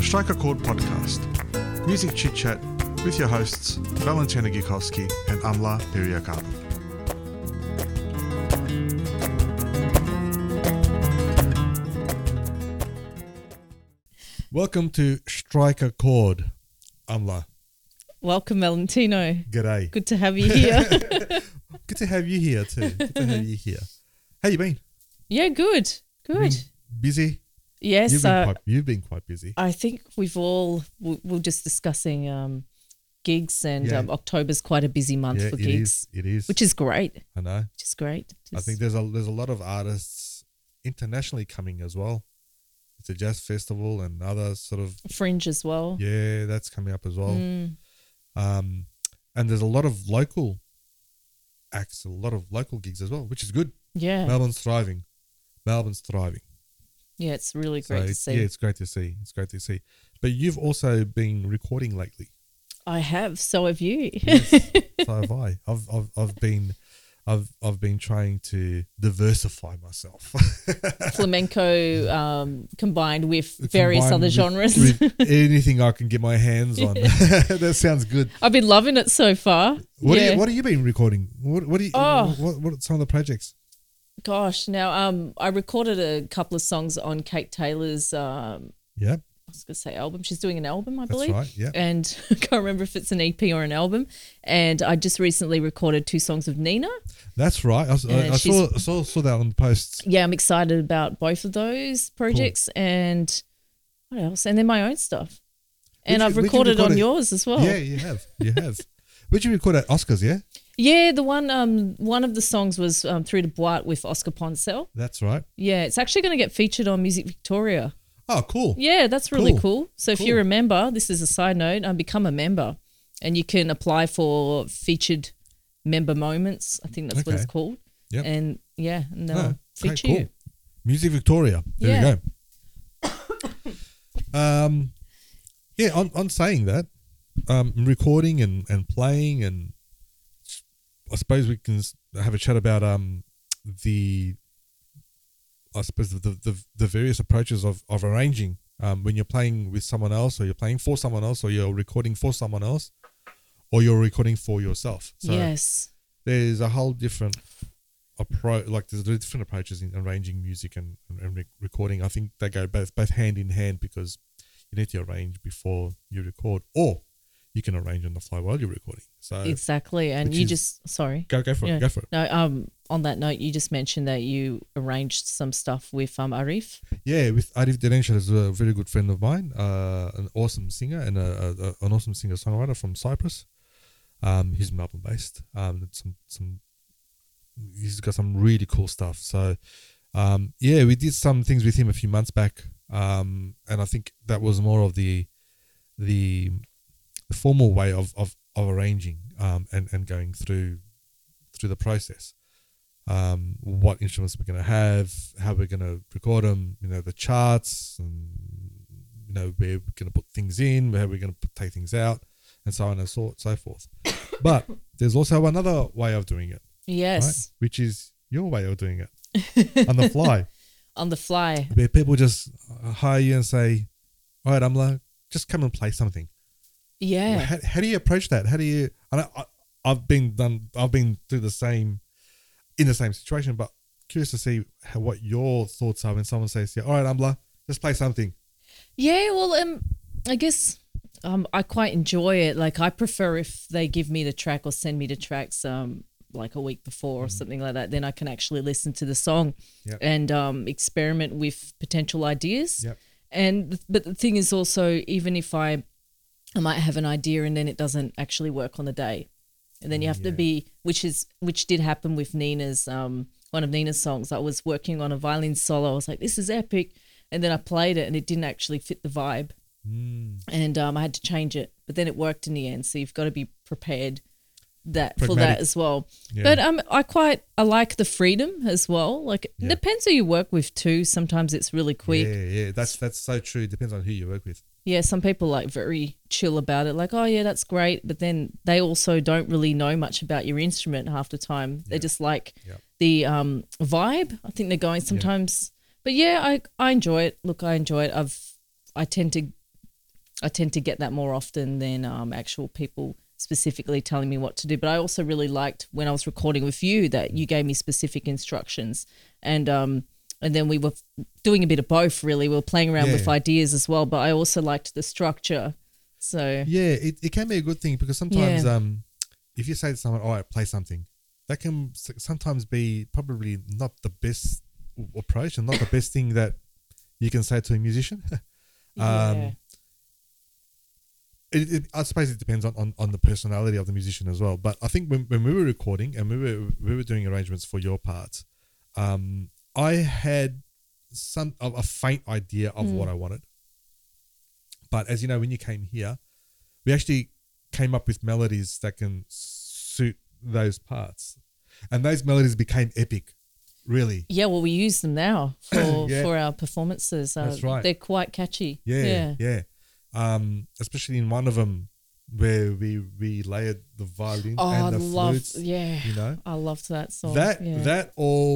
Strike a Chord podcast. Music chit chat with your hosts Valentina Gikowski and Amla Periakaba. Welcome to Strike a Chord, Amla. Welcome, Valentino. G'day. Good to have you here. Good to have you here too. Good to have you here. How you been? Yeah, good. Been busy? Yes. You've been quite busy. I think we're just discussing gigs and October's quite a busy month for gigs. It is. Which is great. I know. Which is great. I think there's a lot of artists internationally coming as well. It's a jazz festival and other sort of Fringe as well. Yeah, that's coming up as well. And there's a lot of local acts, a lot of local gigs as well, which is good. Yeah. Melbourne's thriving. Yeah, it's really great to see. Yeah, it's great to see. But you've also been recording lately. I have. So have you. Yes, so have I. I've been trying to diversify myself. Flamenco combined with various other genres. With anything I can get my hands on. That sounds good. I've been loving it so far. What have you been recording? What are some of the projects? Gosh, now I recorded a couple of songs on Kate Taylor's I was going to say album. She's doing an album, I believe. That's right, yeah. And I can't remember if it's an EP or an album. And I just recently recorded 2 songs of Nina. That's right. I saw that on the posts. Yeah, I'm excited about both of those projects. Cool. And what else? And then my own stuff. And I've recorded on yours as well. Yeah, you have. Would you record at Oscars, yeah? Yeah, the one of the songs was Through the Boîte with Oscar Poncel. That's right. Yeah, it's actually going to get featured on Music Victoria. Oh, cool. Yeah, that's really cool. So if you're a member, this is a side note, become a member and you can apply for featured member moments. I think that's what it's called. Yep. And they'll feature you. Music Victoria. There we go. On saying that, recording and playing, and I suppose we can have a chat about the various approaches of arranging when you're playing with someone else, or you're playing for someone else, or you're recording for someone else, or you're recording for yourself. So yes, there's a whole different approach. Like there's different approaches in arranging music and recording. I think they go both hand in hand, because you need to arrange before you record, or you can arrange on the fly while you're recording. So exactly, and you go for it. Go for it. No, on that note, you just mentioned that you arranged some stuff with Arif. Yeah, with Arif Derenshah, is a very good friend of mine, an awesome singer and an awesome singer-songwriter from Cyprus. He's Melbourne based. He's got some really cool stuff. So, we did some things with him a few months back, and I think that was more of the formal way of arranging and going through the process. What instruments we're going to have, how we're going to record them, the charts, and where we're going to put things in, where we're going to take things out, and so on and so forth. But there's also another way of doing it. Yes. Right? Which is your way of doing it. On the fly. On the fly. Where people just hire you and say, all right, Amla, just come and play something. Yeah. How do you approach that? How do you? I've been through the same situation, but curious to see what your thoughts are when someone says, "Yeah, all right, Amla, just play something." Yeah, well, I guess I quite enjoy it. Like I prefer if they give me the track or send me the tracks like a week before or something like that. Then I can actually listen to the song and experiment with potential ideas. Yep. But the thing is also, even if I might have an idea and then it doesn't actually work on the day. And then you have to be, which did happen with Nina's, one of Nina's songs. I was working on a violin solo. I was like, this is epic. And then I played it and it didn't actually fit the vibe. And I had to change it. But then it worked in the end. So you've got to be prepared for that as well. Yeah. But I like the freedom as well. Like it depends who you work with too. Sometimes it's really quick. Yeah. That's so true. It depends on who you work with. Yeah, some people like very chill about it, like, oh yeah, that's great. But then they also don't really know much about your instrument half the time. They just like the vibe. I think they're going sometimes. But yeah, I enjoy it. Look, I enjoy it. I tend to I tend to get that more often than actual people specifically telling me what to do. But I also really liked when I was recording with you that you gave me specific instructions, and then we were doing a bit of both. Really, we were playing around with ideas as well. But I also liked the structure. So yeah, it can be a good thing because sometimes if you say to someone, "All right, play something," that can sometimes be probably not the best approach and not the best thing that you can say to a musician. yeah. I suppose it depends on the personality of the musician as well. But I think when we were recording and we were doing arrangements for your parts, I had a faint idea of what I wanted. But as you know, when you came here, we actually came up with melodies that can suit those parts, and those melodies became epic. Really? Yeah, well, we use them now for Yeah. for our performances. That's right. They're quite catchy. Yeah. Especially in one of them where we layered the violin and the flutes. Yeah, you know, I loved that song. that yeah. that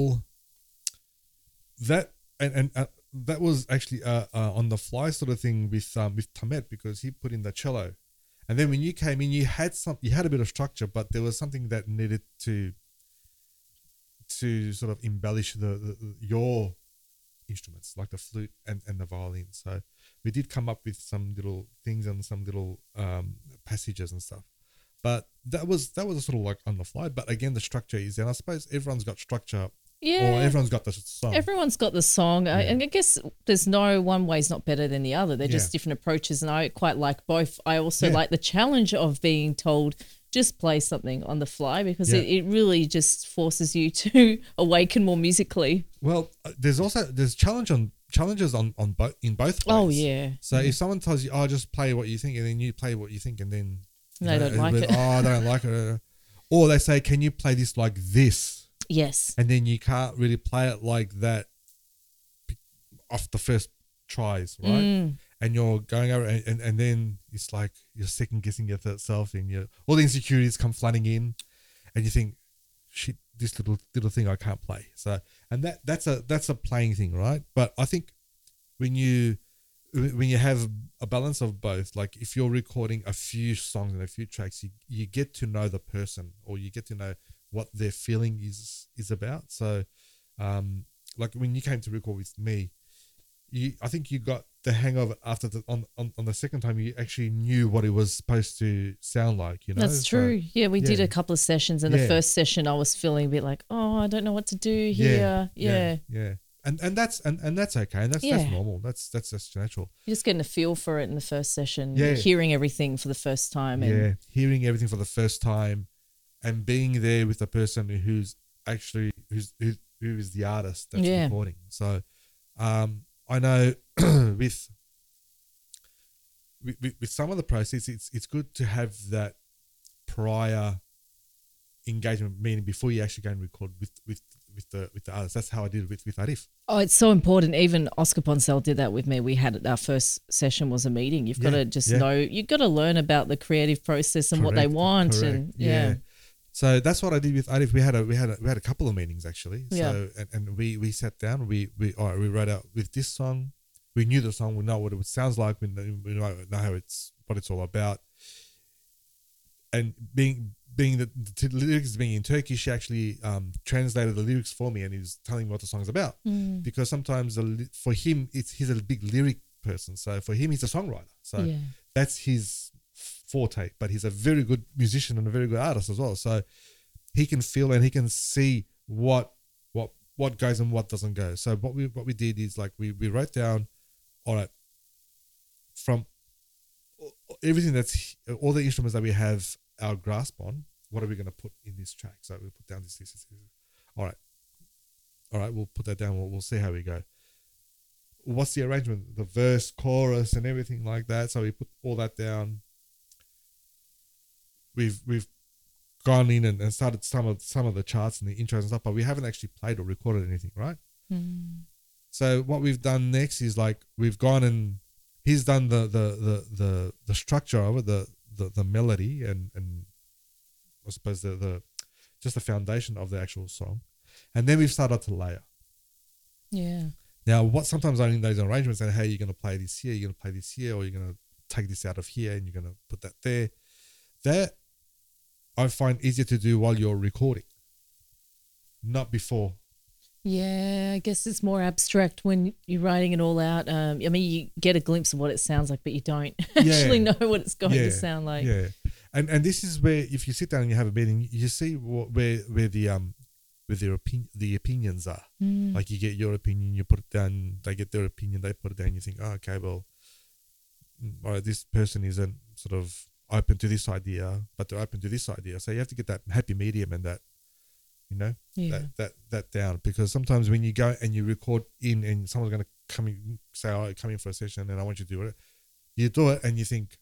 was actually on the fly sort of thing with Tamet, because he put in the cello, and then when you came in, you had a bit of structure, but there was something that needed to sort of embellish your instruments, like the flute and the violin. So we did come up with some little things and some little passages and stuff, but that was sort of like on the fly. But again, the structure is, and I suppose everyone's got structure. Yeah. Or everyone's got the song. Everyone's got the song. And I guess there's no one way's not better than the other. They're just different approaches. And I quite like both. I also like the challenge of being told just play something on the fly, because it really just forces you to awaken more musically. Well, there's challenges on both in both ways. Oh, yeah. So if someone tells you, "Oh, just play what you think," and then you play what you think, and then They don't like it. Oh, I don't like it. Or they say, "Can you play this like this?" Yes. And then you can't really play it like that off the first tries, right? And you're going over, and then it's like you're second guessing yourself, and all the insecurities come flooding in, and you think, "Shit, this little thing I can't play." So, and that's a playing thing, right? But I think when you have a balance of both, like if you're recording a few songs and a few tracks, you get to know the person, or you get to know what their feeling is about. So, like when you came to record with me, I think you got the hang of it after on the second time. You actually knew what it was supposed to sound like. That's true. Yeah, we did a couple of sessions, and the first session I was feeling a bit like, oh, I don't know what to do here. Yeah. And that's okay, and that's normal. That's just natural. You're just getting a feel for it in the first session. Yeah. Hearing everything for the first time. And hearing everything for the first time, and being there with the person who is the artist that's recording. So, I know with some of the process, it's good to have that prior engagement, meaning before you actually go and record with the artist. That's how I did it with Arif. Oh, it's so important. Even Oscar Poncel did that with me. We had our first session was a meeting. You've got to just know. You've got to learn about the creative process and what they want. Correct. And So that's what I did with Arif. We had a couple of meetings actually. So and we sat down. We wrote out with this song. We knew the song. We know what it sounds like. We know how what it's all about. And being the lyrics being in Turkish, she actually translated the lyrics for me, and he was telling me what the song's about. Because sometimes for him, he's a big lyric person. So for him, he's a songwriter. So that's his forte. But he's a very good musician and a very good artist as well. So he can feel and he can see what goes and what doesn't go. So what we did is, like, we wrote down, all right, from everything that's all the instruments that we have our grasp on, what are we going to put in this track? So we put down this. All right, we'll put that down. We'll see how we go. What's the arrangement? The verse, chorus, and everything like that. So we put all that down. We've gone in and started some of the charts and the intros and stuff, but we haven't actually played or recorded anything, right? So what we've done next is, like, we've gone and he's done the structure of it, the melody and I suppose the just the foundation of the actual song, and then we've started to layer. Yeah. Now, what sometimes I in those arrangements and how you're going to play this here, you're going to play this here, or you're going to take this out of here and you're going to put that there. That I find easier to do while you're recording, not before. Yeah, I guess it's more abstract when you're writing it all out. I mean, you get a glimpse of what it sounds like, but you don't actually know what it's going to sound like. Yeah, and this is where if you sit down and you have a meeting, you see where the opinions are. Like you get your opinion, you put it down. They get their opinion, they put it down. You think, oh, okay, well, all right, this person isn't sort of open to this idea, but they're open to this idea. So you have to get that happy medium and that. That down, because sometimes when you go and you record in and someone's going to come in, say, oh, come in for a session and I want you to do it, you do it and they think,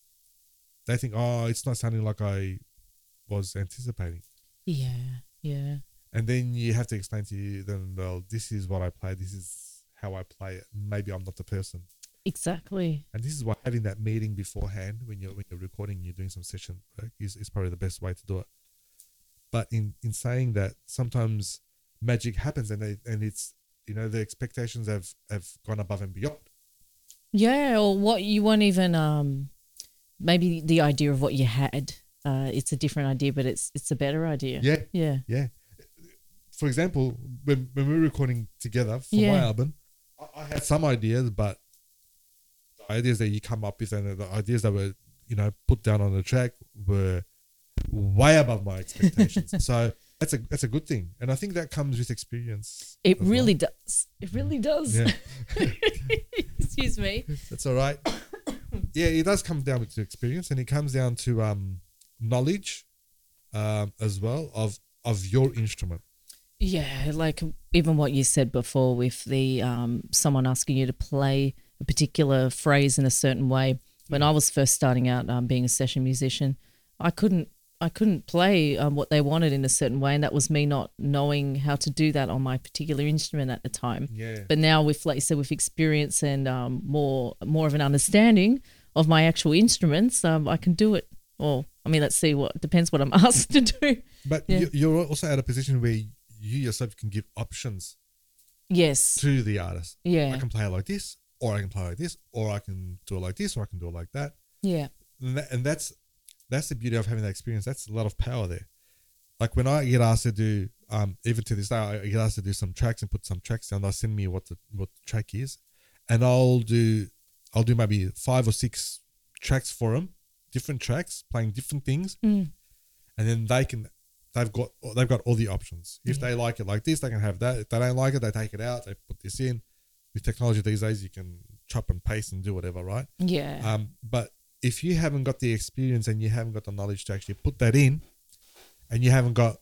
oh, it's not sounding like I was anticipating. Yeah. And then you have to explain to them, well, this is what I play, this is how I play it. Maybe I'm not the person. Exactly. And this is why having that meeting beforehand when you're recording, you're doing some session work is probably the best way to do it. But in saying that, sometimes magic happens and it's, the expectations have gone above and beyond. Yeah, or what you won't even, maybe the idea of what you had, it's a different idea, but it's a better idea. Yeah. For example, when we were recording together for my album, I had some ideas, but the ideas that you come up with and the ideas that were, put down on the track were way above my expectations. So that's a good thing, and I think that comes with experience. It really does. It really does. Yeah. Excuse me. That's all right. Yeah, it does come down to experience, and it comes down to knowledge as well of your instrument. Yeah, like even what you said before with the someone asking you to play a particular phrase in a certain way. When I was first starting out being a session musician, I couldn't play what they wanted in a certain way, and that was me not knowing how to do that on my particular instrument at the time. Yeah. But now with, like you said, with experience and more of an understanding of my actual instruments, I can do it. Or I mean, let's see, what depends what I'm asked to do. But you're also at a position where you yourself can give options. Yes. To the artist. Yeah. I can play it like this, or I can play it like this, or I can do it like this, or I can do it like that. Yeah. And that's the beauty of having that experience. That's a lot of power there. Like when I get asked to do, even to this day, I get asked to do some tracks and put some tracks down. They'll send me what the track is, and I'll do maybe 5 or 6 tracks for them, different tracks playing different things, and then they've got all the options. If they like it like this, they can have that. If they don't like it, they take it out. They put this in. With technology these days, you can chop and paste and do whatever, right? Yeah. But if you haven't got the experience and you haven't got the knowledge to actually put that in, and you haven't got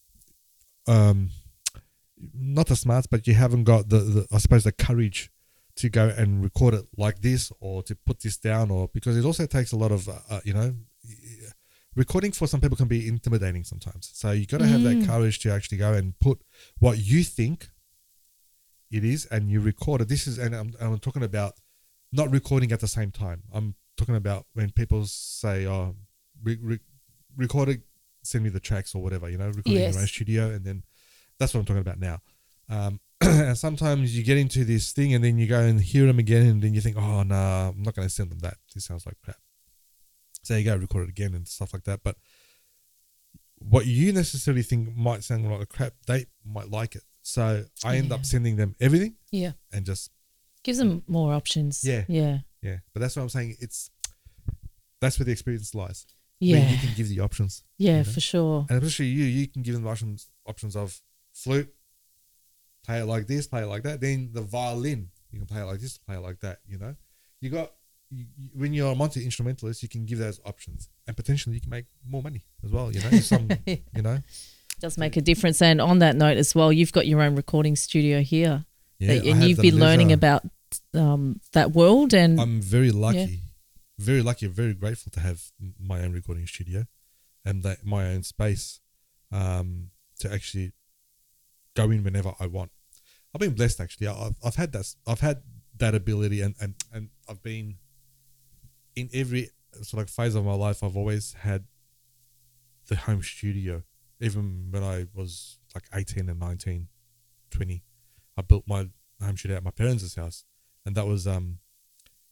not the smarts, but you haven't got the I suppose the courage to go and record it like this, or to put this down, or because it also takes a lot of recording for some people can be intimidating sometimes. So you got to have that courage to actually go and put what you think it is, and you record it. This is, and I'm talking about not recording at the same time. I'm talking about when people say, "Oh, record it, send me the tracks or whatever," recording in your own studio, and then that's what I'm talking about now. And sometimes you get into this thing, and then you go and hear them again, and then you think, "Oh no, I'm not going to send them that. This sounds like crap." So you go record it again and stuff like that. But what you necessarily think might sound like crap, they might like it. So I end up sending them everything. Yeah. And just gives them more options. Yeah. Yeah. Yeah. But that's what I'm saying. That's where the experience lies. Yeah. Where you can give the options. Yeah, for sure. And especially you can give them options of flute, play it like this, play it like that. Then the violin, you can play it like this, play it like that. You got. When you're a multi-instrumentalist, you can give those options, and potentially you can make more money as well. Does make a difference. And on that note as well, you've got your own recording studio here, and you've been learning about that world. And I'm very lucky, very grateful to have my own recording studio and my own space to actually go in whenever I want. I've been blessed actually. I've had that ability, and I've been. In every sort of phase of my life, I've always had the home studio. Even when I was like 18 and 19, 20, I built my home studio at my parents' house. And that was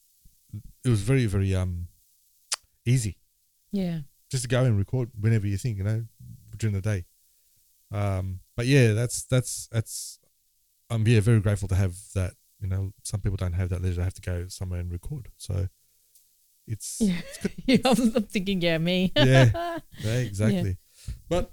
it was very, very easy Yeah. just to go and record whenever you think, during the day. But yeah, that's I'm very grateful to have that. Some people don't have that leisure; they have to go somewhere and record. So it's Yeah. Yeah, I'm thinking, yeah, me. yeah, exactly. But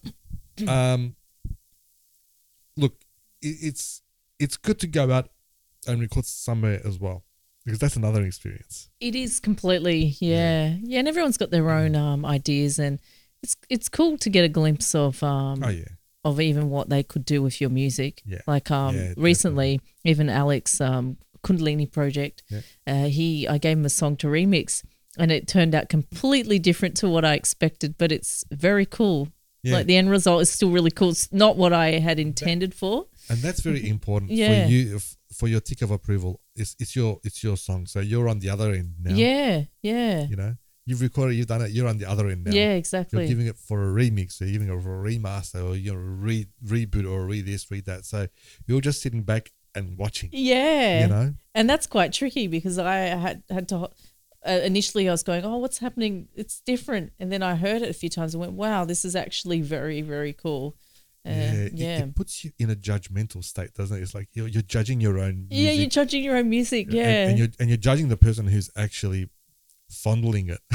look, it's good to go out and record somewhere as well, because that's another experience. It is completely, yeah. And everyone's got their own ideas, and it's cool to get a glimpse of Oh yeah, of even what they could do with your music. Yeah. Like Yeah, recently, even Alex Kundalini Project, Yeah. I gave him a song to remix, and it turned out completely different to what I expected, but it's very cool. Yeah. Like the end result is still really cool. It's not what I had intended for. and that's very important Yeah. for you, for your tick of approval. It's your song, so you're on the other end now. Yeah. You've recorded, you've done it. You're on the other end now. Yeah, You're exactly. giving it for a remix, or you're giving it for a remaster, or reboot, or read this, read that. So you're just sitting back and watching. Yeah. And that's quite tricky because I had to initially I was going, oh, what's happening? It's different. And then I heard it a few times and went, wow, this is actually very, very cool. It puts you in a judgmental state, doesn't it? It's like you're judging your own music. Yeah, you're judging your own music. Yeah. And you're judging the person who's actually fondling it.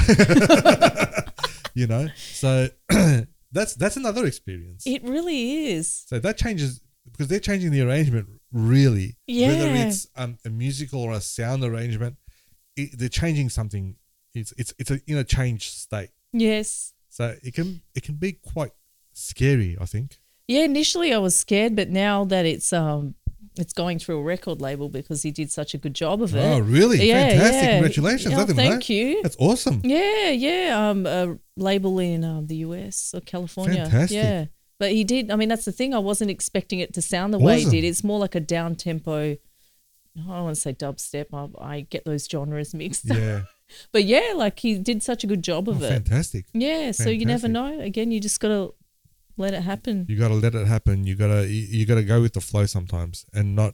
So that's another experience. It really is. So that changes, because they're changing the arrangement, really. Yeah. Whether it's a musical or a sound arrangement, they're changing something. It's in a changed state. Yes. So it can be quite scary, I think. Yeah, initially I was scared, but now that it's going through a record label because he did such a good job of it. Oh, really? Yeah, Fantastic. yeah. Congratulations. Oh, I didn't know. thank you. That's awesome. Yeah. A label in the US or California. Fantastic. Yeah. But he did. I mean, that's the thing. I wasn't expecting it to sound the way he Awesome. did. It's more like a down tempo. I don't want to say dubstep. I get those genres mixed up. Yeah. But yeah, like he did such a good job of it. Fantastic. Yeah. So you never Fantastic. know. Again, you just got to let it happen. You got to let it happen. You got to go with the flow sometimes, and not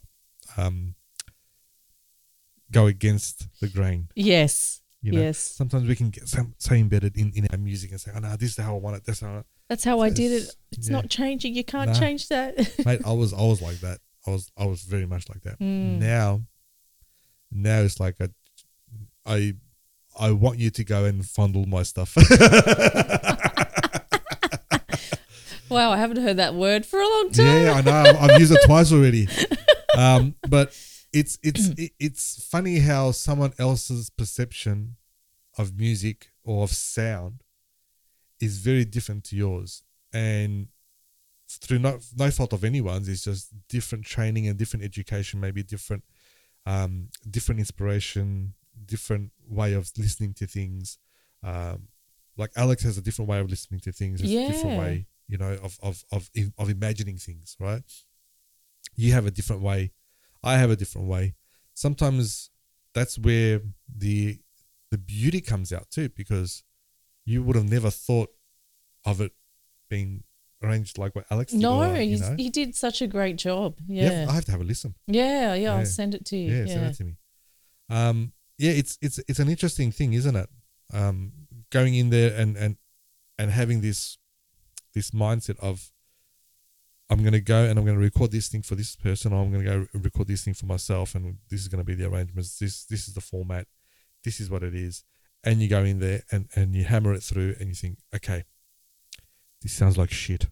go against the grain. Yes. Yes. Yes. Sometimes we can get so embedded in our music and say, "Oh no, this is how I want it. That's how I want That's how I did it. It's yeah. not changing. You can't Nah. change that. it." Mate, I was like that. I was very much like that. Mm. Now it's like I want you to go and fondle my stuff. Wow, I haven't heard that word for a long time. Yeah, I know. I've used it twice already. But it's funny how someone else's perception of music or of sound is very different to yours, and through no fault of anyone's, it's just different training and different education, maybe different inspiration, different way of listening to things. Like Alex has a different way of listening to things, a different Yeah. way, of imagining things, right? You have a different way. I have a different way. Sometimes that's where the beauty comes out too, because you would have never thought of it being arranged like what Alex did. No, or, he did such a great job. Yeah. I have to have a listen. Yeah, Yeah. I'll send it to you. Yeah, send it to me. It's an interesting thing, isn't it? Going in there and having this mindset of, I'm going to go and I'm going to record this thing for this person, or I'm going to go record this thing for myself, and this is going to be the arrangements. This is the format. This is what it is. And you go in there and you hammer it through, and you think, okay, this sounds like shit.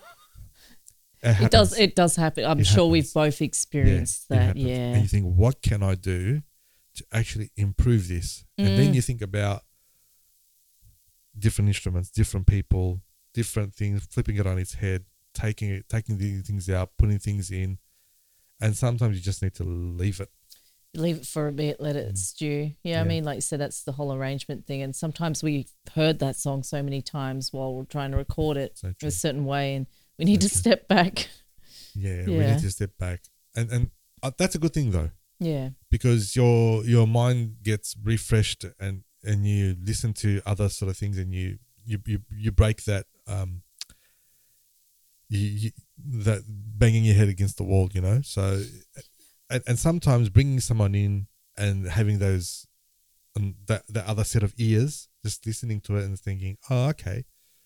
It does happen. I'm It sure happens. we've both experienced it that. happens. Yeah. And you think, what can I do to actually improve this? And then you think about different instruments, different people, different things, flipping it on its head, taking the things out, putting things in, and sometimes you just need to leave it. Leave it for a bit, let it stew. Yeah. I mean, like you said, that's the whole arrangement thing. And sometimes we've heard that song so many times while we're trying to record it So in true. a certain way, and we need to step back. Yeah, we Yeah. need to step back, and that's a good thing though, Yeah. because your mind gets refreshed, and you listen to other sort of things, and you break that that banging your head against the wall, So, and sometimes bringing someone in and having those on that other set of ears, just listening to it and thinking, oh, okay,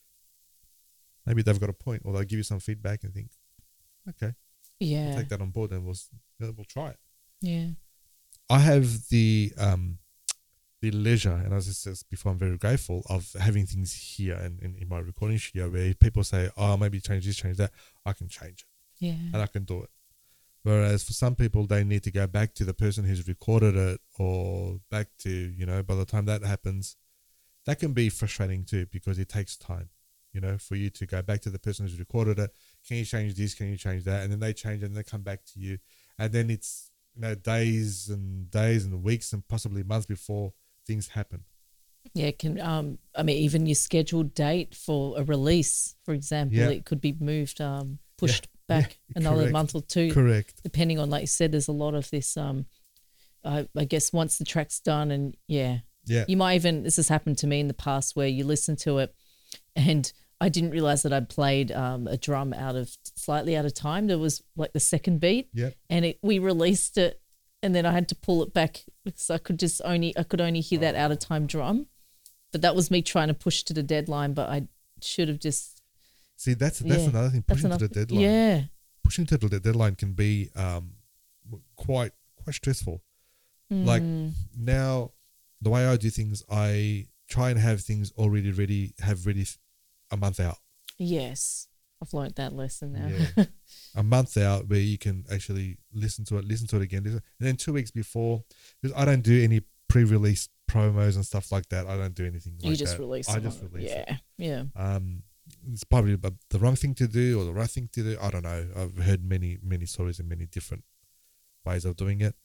maybe they've got a point, or they'll give you some feedback and think, okay, Yeah. we'll take that on board and we'll try it. Yeah. I have the leisure, and as I said before, I'm very grateful of having things here and in my recording studio where people say, oh, maybe change this, change that, I can change it Yeah. and I can do it. Whereas for some people, they need to go back to the person who's recorded it, or back to, by the time that happens, that can be frustrating too, because it takes time, for you to go back to the person who's recorded it. Can you change this? Can you change that? And then they change it and they come back to you. And then it's, days and weeks and possibly months before things happen. Yeah, it can even your scheduled date for a release, for example, it could be moved, pushed back another month or two. Correct. Depending on, like you said, there's a lot of this. I guess once the track's done, and you might even, this has happened to me in the past, where you listen to it, and I didn't realize that I'd played a drum slightly out of time. There was like the second beat, and we released it, and then I had to pull it back because I could only hear that out of time drum. But that was me trying to push to the deadline, but I should have just. See, that's another thing. Pushing to the deadline. Yeah. Pushing to the deadline can be quite stressful. Like now, the way I do things, I try and have things already ready a month out. Yes, I've learned that lesson now. Yeah. A month out where you can actually listen to it again. And then 2 weeks before, because I don't do any pre-release promos and stuff like that. I don't do anything like that. You just release it. I just release it. Yeah. It's probably the wrong thing to do or the right thing to do. I don't know. I've heard many stories and many different ways of doing it.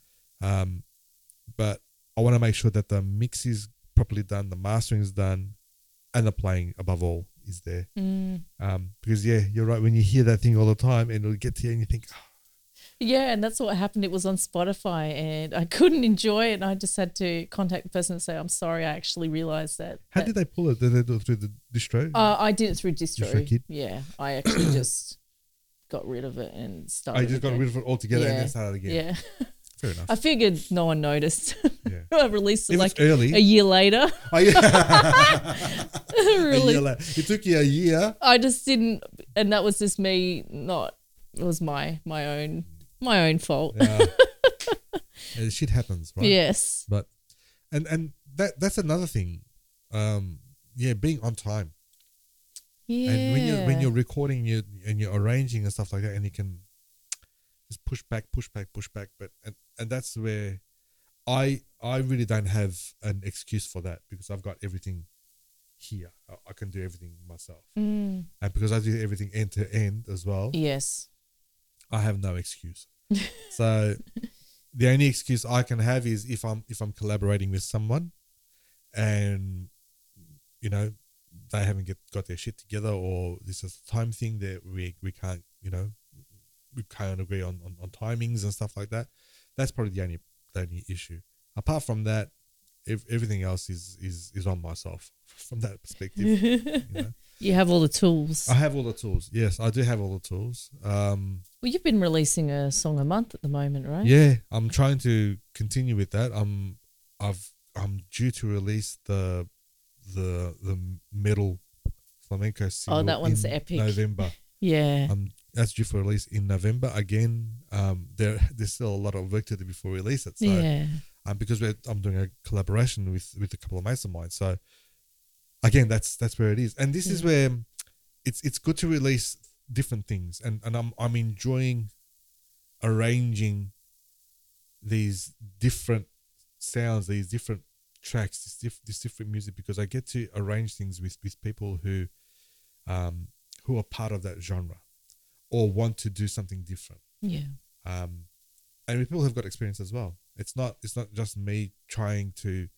But I want to make sure that the mix is properly done, the mastering is done, and the playing above all is there. Because you're right. When you hear that thing all the time, and it'll get to you, and you think, oh. Yeah, and that's what happened. It was on Spotify, and I couldn't enjoy it, and I just had to contact the person and say, "I'm sorry, I actually realized that." How did they pull it? Did they do it through the distro? I did it through DistroKid? Yeah, I actually just got rid of it and started. I just got rid of it altogether and then started again. Yeah. Fair enough. I figured no one noticed. Yeah. I released it like early. a year later. Oh, yeah. Really? A year later. It took you a year. I just didn't, and that was just me. It was my own fault. Yeah. Shit happens, right? Yes. But and that's another thing. Being on time. Yeah. And when you're recording and you're arranging and stuff like that, and you can just push back, but and that's where I really don't have an excuse for that, because I've got everything here. I can do everything myself, and because I do everything end to end as well. Yes. I have no excuse. So the only excuse I can have is if I'm collaborating with someone, and they haven't got their shit together, or this is a time thing that we can't we can't agree on timings and stuff like that. That's probably the only issue. Apart from that, everything else is on myself from that perspective. You have all the tools. I have all the tools. Yes, I do have all the tools. Well, you've been releasing a song a month at the moment, right? Yeah, I'm trying to continue with that. I'm due to release the metal flamenco single. Oh, that one's epic. November. Yeah. That's due for release in November. Again, there's still a lot of work to do before we release it. So, yeah. Because I'm doing a collaboration with a couple of mates of mine. So, again, that's where it is, and this is where it's good to release different things, and I'm enjoying arranging these different sounds, these different tracks, this different music, because I get to arrange things with people who are part of that genre or want to do something different. Yeah. And with people who've got experience as well. It's not just me trying to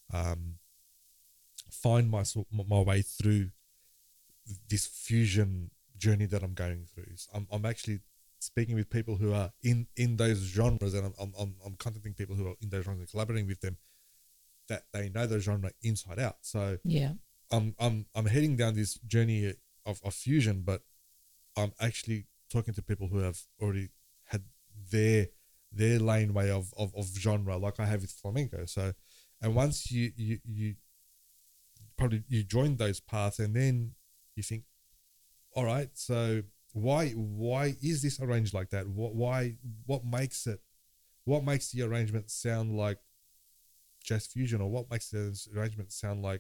find my way through this fusion journey that I'm going through. I'm actually speaking with people who are in those genres, and I'm contacting people who are in those genres and collaborating with them, that they know the genre inside out. So yeah, I'm heading down this journey of fusion, but I'm actually talking to people who have already had their lane way of genre, like I have with flamenco. So, And once you probably you join those paths, and then you think, all right, so why is this arranged like that? What makes the arrangement sound like jazz fusion, or what makes the arrangement sound like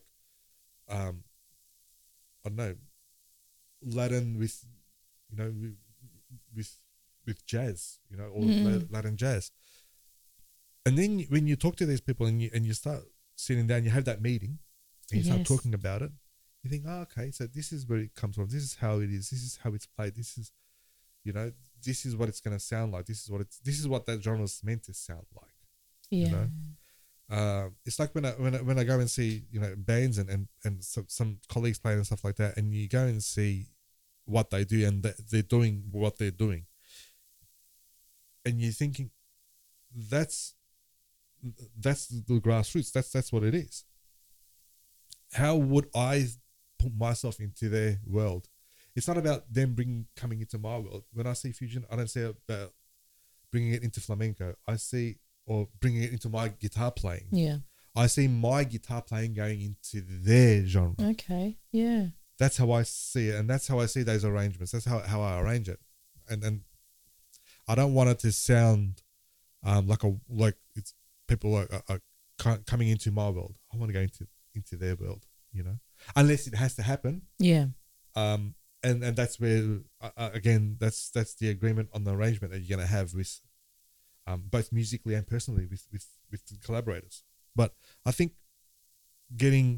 I don't know, Latin with, you know, with jazz, you know, or Latin jazz. And then when you talk to these people and you start sitting down, you have that meeting and you start talking about it, you think, oh, okay, so this is where it comes from. This is how it is. This is how it's played. This is, you know, this is what it's going to sound like. This is what that genre is meant to sound like. Yeah. You know? It's like when I go and see, you know, bands and some colleagues playing and stuff like that, and you go and see what they do, and they're doing what they're doing, and you're thinking, that's the grassroots. That's what it is. How would I put myself into their world? It's not about them coming into my world. When I see fusion, I don't see about bringing it into flamenco. I see, or bringing it into my guitar playing. Yeah. I see my guitar playing going into their genre. Okay. Yeah. That's how I see it, and that's how I see those arrangements. That's how I arrange it, and I don't want it to sound like it's people are coming into my world. I want to go into their world, you know, unless it has to happen. Yeah. And that's where again that's the agreement on the arrangement that you're going to have with both musically and personally with the collaborators. But I think getting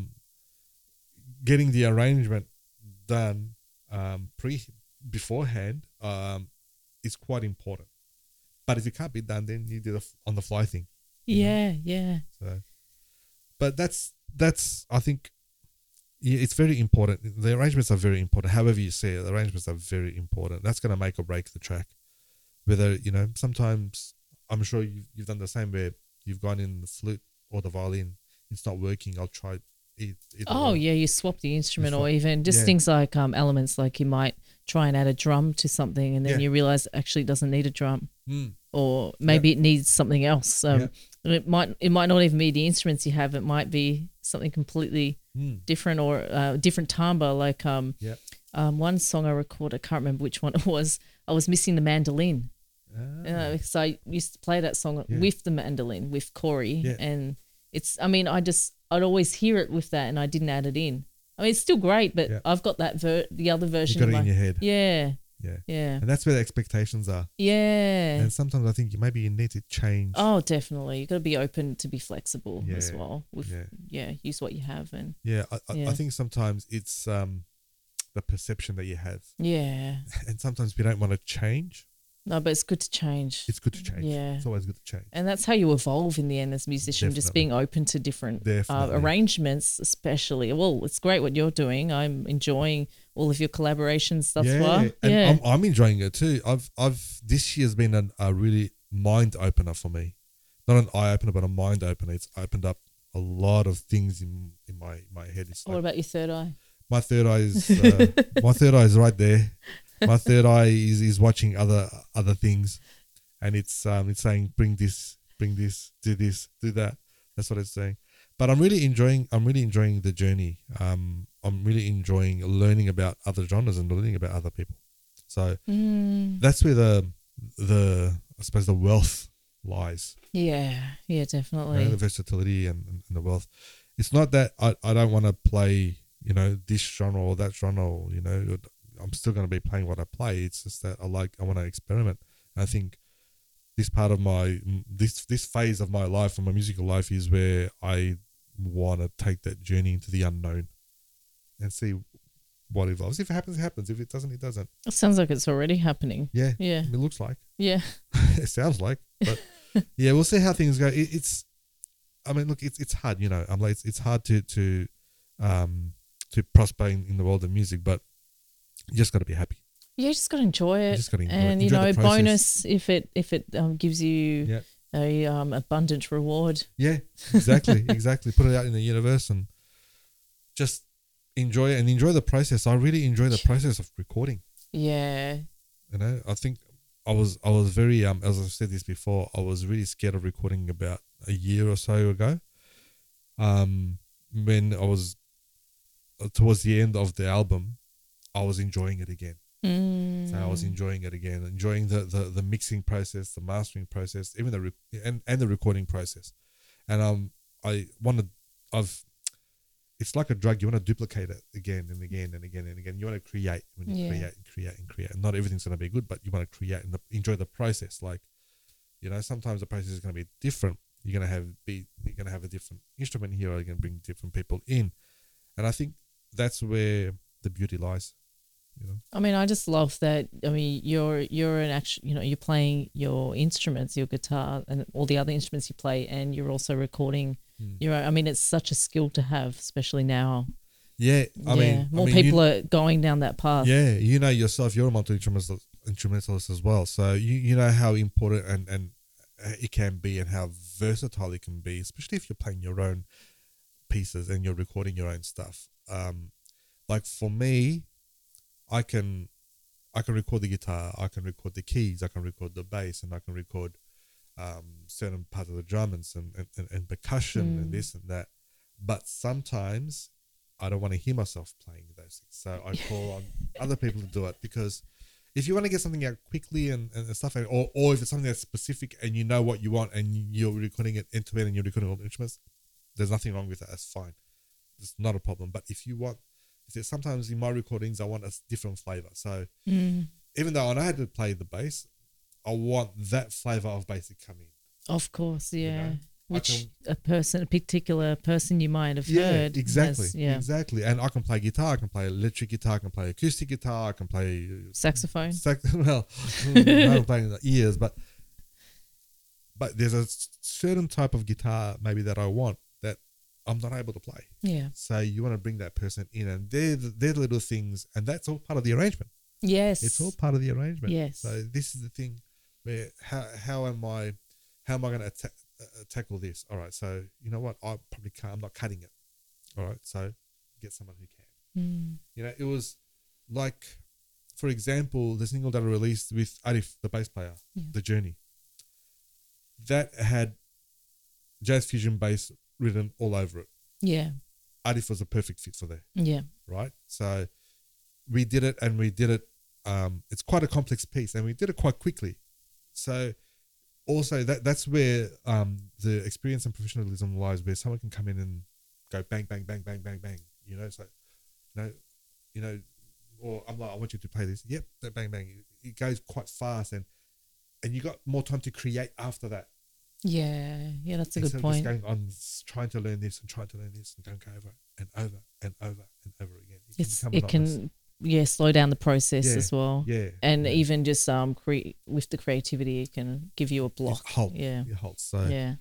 the arrangement done beforehand is quite important. But if it can't be done, then you do the on the fly thing. Yeah, know? yeah. So, but that's I think, yeah, it's very important. The arrangements are very important. However you say it, the arrangements are very important. That's going to make or break the track. Whether, you know, sometimes I'm sure you've done the same, where you've gone in the flute or the violin, it's not working. I'll try either one. Yeah, you swap the instrument, or even just things like elements, like you might try and add a drum to something, and then you realize actually it doesn't need a drum, or maybe it needs something else. And it might not even be the instruments you have. It might be something completely different, or different timbre. Like one song I recorded, I can't remember which one it was. I was missing the mandolin. So I used to play that song with the mandolin with Corey, and it's, I mean, I'd always hear it with that, and I didn't add it in. I mean, it's still great, but I've got that the other version. You got it in your head. Yeah. And that's where the expectations are. Yeah. And sometimes I think maybe you need to change. Oh, definitely. You got to be open to be flexible as well. Use what you have, and I think sometimes it's the perception that you have. Yeah. And sometimes we don't want to change. No, but it's good to change. It's good to change. Yeah. It's always good to change. And that's how you evolve in the end as a musician, just being open to different arrangements, especially. Well, it's great what you're doing. I'm enjoying all of your collaborations thus far. And I'm enjoying it too. This year's been a really mind opener for me. Not an eye opener, but a mind opener. It's opened up a lot of things in my head. It's what about your third eye? My third eye is my third eye is right there. My third eye is watching other things, and it's saying bring this, do this, do that. That's what it's saying. But I'm really enjoying the journey. I'm really enjoying learning about other genres and learning about other people. So that's where the I suppose the wealth lies. Yeah, definitely. You know, the versatility and the wealth. It's not that I don't want to play, you know, this genre or that genre, or, you know, I'm still going to be playing what I play. It's just that I want to experiment. And I think this part of this phase of my life, of my musical life, is where I want to take that journey into the unknown and see what evolves. If it happens, it happens. If it doesn't, it doesn't. It sounds like it's already happening. Yeah. It looks like. Yeah. It sounds like. But yeah, we'll see how things go. It's hard, you know. I'm like, it's hard to prosper in the world of music, but you just got to be happy. Yeah, you just got to enjoy it. You just got to enjoy and it. You know, bonus if it gives you a abundant reward. Yeah, exactly. Put it out in the universe and just enjoy it, and enjoy the process. I really enjoy the process of recording. Yeah. You know, I think I was very as I've said this before, I was really scared of recording about a year or so ago, when I was towards the end of the album, I was enjoying it again. So I was enjoying it again, enjoying the mixing process, the mastering process, even and the recording process. And I wanted, it's like a drug. You want to duplicate it again and again and again and again. You want to create when you create and create and create. And not everything's going to be good, but you want to create and enjoy the process. Like, sometimes the process is going to be different. You're going to have a different instrument here, or you're going to bring different people in. And I think that's where the beauty lies. I mean, I just love that. I mean, you're an actual, you're playing your instruments, your guitar, and all the other instruments you play, and you're also recording your own. I mean, it's such a skill to have, especially now. Yeah, I mean, more people are going down that path. Yeah, yourself, you're a multi-instrumentalist as well, so you know how important and it can be, and how versatile it can be, especially if you're playing your own pieces and you're recording your own stuff. Like for me, I can record the guitar, I can record the keys, I can record the bass, and I can record certain parts of the drums and percussion and this and that. But sometimes I don't want to hear myself playing those things, so I call on other people to do it, because if you want to get something out quickly and stuff, or if it's something that's specific and you know what you want and you're recording it end to end and you're recording all the instruments, there's nothing wrong with that. That's fine. It's not a problem. But if sometimes in my recordings, I want a different flavor. So even though I know how to play the bass, I want that flavor of bass to come in. Of course, yeah. Which a particular person you might have heard. Exactly. Exactly. And I can play guitar, I can play electric guitar, I can play acoustic guitar, I can play saxophone. Well, I'm playing the ears, but there's a certain type of guitar maybe that I want that I'm not able to play. Yeah. So you want to bring that person in, and they're the little things, and that's all part of the arrangement. Yes. It's all part of the arrangement. Yes. So this is the thing where how am I going to tackle this? All right. So you know what? I probably can't. I'm not cutting it. All right. So get someone who can. It was like, for example, the single that I released with Arif, the bass player, The Journey, that had jazz fusion bass written all over it. Yeah. Arif was a perfect fit for that. Yeah. Right. So we did it, and we did it. It's quite a complex piece, and we did it quite quickly. So also that's where the experience and professionalism lies, where someone can come in and go bang, bang, bang, bang, bang, bang. So or I'm like, I want you to play this. Yep, that bang, bang. It goes quite fast, and you got more time to create after that. Yeah, that's a good point. Instead of just going on trying to learn this and trying to learn this and going over and over and over and over again. It can slow down the process as well. Yeah. And even just with the creativity, it can give you a block. It halts. So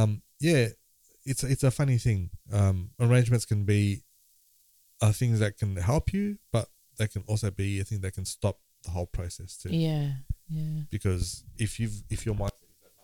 it's a funny thing. Arrangements can be things that can help you, but they can also be a thing that can stop the whole process too. Yeah. Yeah. Because if your mind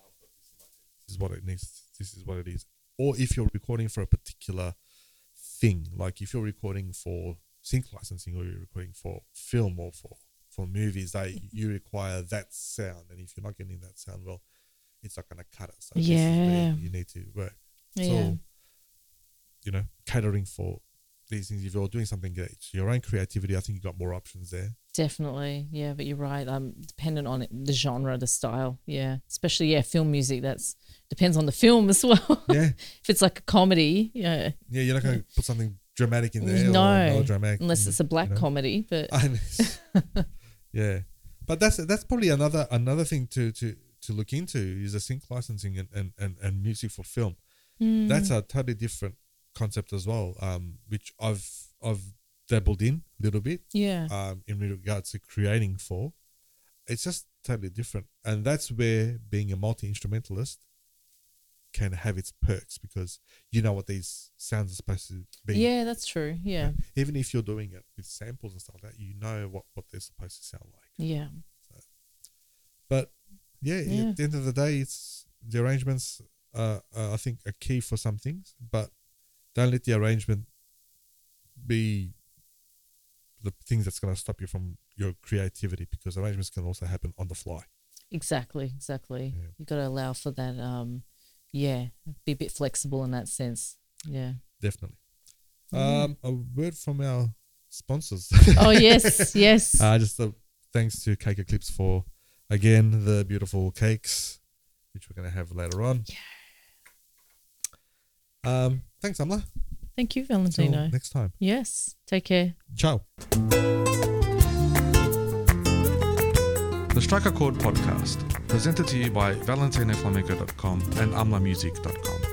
is what it needs, this is what it is. Or if you're recording for a particular thing, like if you're recording for sync licensing, or you're recording for film, or for movies, you require that sound, and if you're not getting that sound, well, it's not going to cut it. So this is where you need to work. So, catering for these things. If you're doing something that's your own creativity, I think you've got more options there. Definitely, yeah. But you're right. Dependent on the genre, the style. Yeah, especially film music. That's depends on the film as well. Yeah, if it's like a comedy, yeah, you're not going to put something dramatic in there. No, or melodramatic, unless it's a black comedy. But yeah, but that's probably another thing to look into is the sync licensing and music for film. That's a totally different concept as well, which I've dabbled in a little bit. Yeah. In regards to creating for, it's just totally different, and that's where being a multi-instrumentalist can have its perks, because you know what these sounds are supposed to be. Yeah, that's true. Yeah. Even if you're doing it with samples and stuff like that, you know what they're supposed to sound like. Yeah. So, but at the end of the day, it's the arrangements. I think are key for some things, but don't let the arrangement be the things that's going to stop you from your creativity, because arrangements can also happen on the fly. Exactly. Yeah. You got to allow for that. Be a bit flexible in that sense. Yeah. Definitely. A word from our sponsors. Oh, yes. Yes. Just thanks to Cake Eclipse for, again, the beautiful cakes, which we're going to have later on. Yeah. Thanks, Amla. Thank you, Valentino. Till next time. Yes. Take care. Ciao. The Strike a Chord Podcast, presented to you by ValentinoFlamenco.com and AmlaMusic.com.